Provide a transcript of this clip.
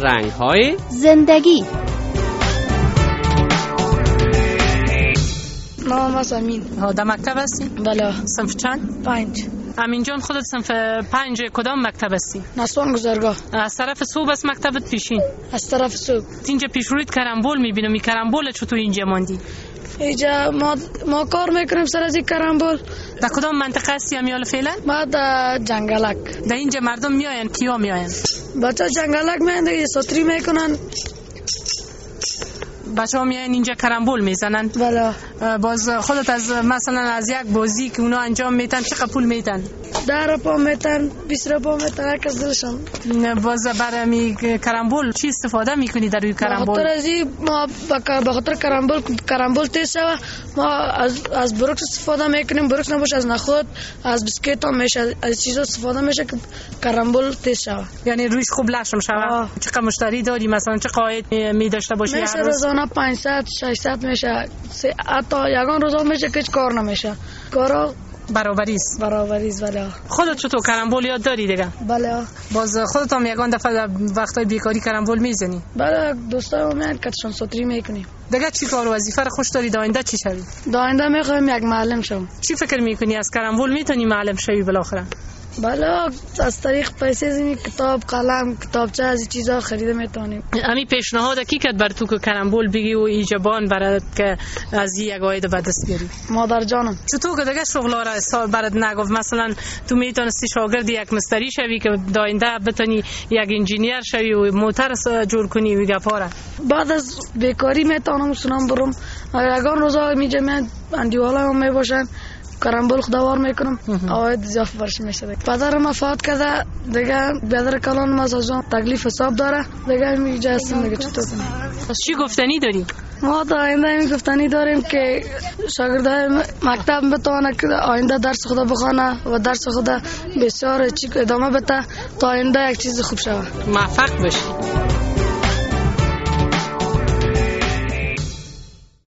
رنگ‌های زندگی. نام است امین. در مکتب هستی؟ بله. صنف چند؟ 5. امین جان خودت صنف 5 کدام مکتب هستی؟ نسوان گذرگاه. از طرف صوب است مکتبت پیشین؟ از طرف صوب. اینجا پیش رویت کرامبول میبینم. این کرامبول چطور اینجا ماندی؟ اینجا ما کار میکنیم سر از این کرامبول. در کدام منطقه هستی امیال فعلا؟ ما در جنگلک. در اینجا مردم میاین؟ کیا میاین؟ بچه جنگلک میاین دیگه ساتری میکنن. بچه ها میاین اینجا کرامبول میزنن؟ بله. باز خودت از مثلا از یک بازی که اونا انجام میتن چقدر پول میتن؟ 10 روپا میتن، 20 روپا میتن، هر کس دلشان. باز برای کرامبول چی استفاده میکنی در روی کرامبول؟ بخاطر ازی ما بخاطر کرامبول تیز شوه ما از بروکس استفاده میکنیم. بروکس نباشه از نخود، از بسکیت هم میشه، از چیزا استفاده میشه که کرامبول تیز شوه. یعنی رویش خوب لشم شوه. چقدر مشتری داری؟ مثلا چه قاعد می داشته باشی؟ میشه روزانه 500 600 میشه. حتی یگان روزا میشه که کار نمیشه. کارا برابری است. بله. خودت چطور کرامبول یاد داری دیگه؟ بله. باز خودت هم یگان دفعه در وقتای بیکاری کرامبول میزنی؟ بله. دوستان میان کاتشون سوتری میکنیم. دیگه چی کار و وظیفه خوش داری؟ آینده چی شوی؟ آینده میخوایم یک معلم شوم. چی فکر میکنی از کرامبول میتونی معلم شوی بالاخره؟ بله از طریق پیسه زمین کتاب قلم کتابچه از این چیزا خریده میتونیم. امی پیشنهاد کی کرد بر تو که کرامبول بگی و ایجابان برات که از یک عاید به دست بیاری؟ مادر جانم. چطور که دیگه شغلا را برات نگفت؟ مثلا تو میتونستی شاگرد یک مستری شوی که داینده بتونی یک انجینیر شوی و موتر جور کنی و گپاره. بعد از بیکاری میتونم سنم برم یگان روزا میجمع اندیوالا هم میباشن کرامبول خداوار میکنم عاید زیاد برش میشه. پدرم وفات کرده دیگه پدر کلان ما از تکلیف حساب داره دیگه میجا هستم دیگه چطور کنم. چی گفتنی داری؟ ما تا آینده این گفتنی داریم که شاگردای مکتب بتونه که آینده درس خدا بخونه و درس خدا بسیار ادامه بده تا آینده یک چیز خوب شود. موفق باشی.